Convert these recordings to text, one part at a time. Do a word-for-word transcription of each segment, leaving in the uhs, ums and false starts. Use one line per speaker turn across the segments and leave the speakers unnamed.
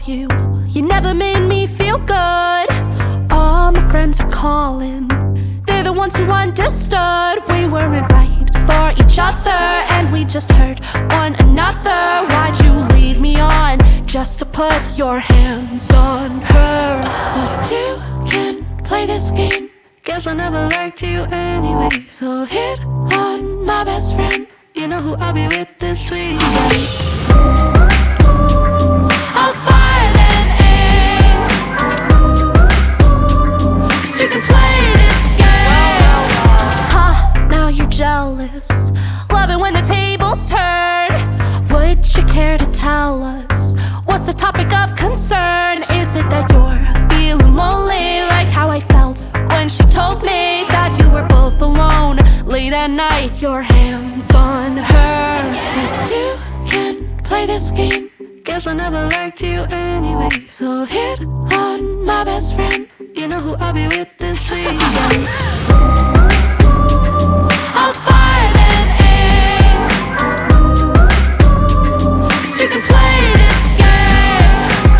you. You never made me feel good. All my friends are calling, they're the ones who understood. We weren't right for each other, and we just hurt one another. Why'd you lead me on just to put your hands on her? But you can play this game. Guess I never liked you anyway. So hit on my best friend. You know who I'll be with this weekend. I'll fire than aim, 'cause you can play this game. Ha, now you're jealous, loving when the tables turn. Would you care to tell us what's the topic of concern? Is it that you're feeling lonely, like how I felt when she told me that you were both alone late at night, your hands on her? But you can play this game. Guess I never liked you anyway. So hit on my best friend. You know who I'll be with this weekend. I'll fire than aim, 'cause you can play this game.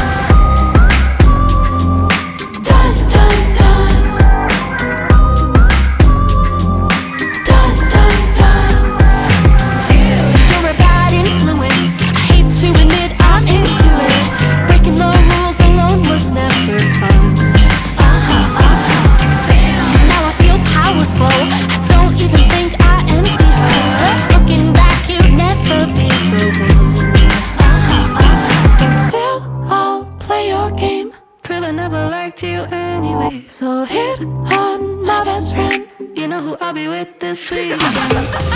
Dun dun dun, dun dun dun. You're a bad influence, I hate to admit I'm into it. Breaking the rules alone was never fun. Uh-huh, uh-huh. Now I feel powerful, I don't even think I envy her. Looking back, you'd never be the one. Uh-huh, uh-huh. But still, I'll play your game, prove I never liked you anyway. So hit on my best friend. You know who I'll be with this weekend.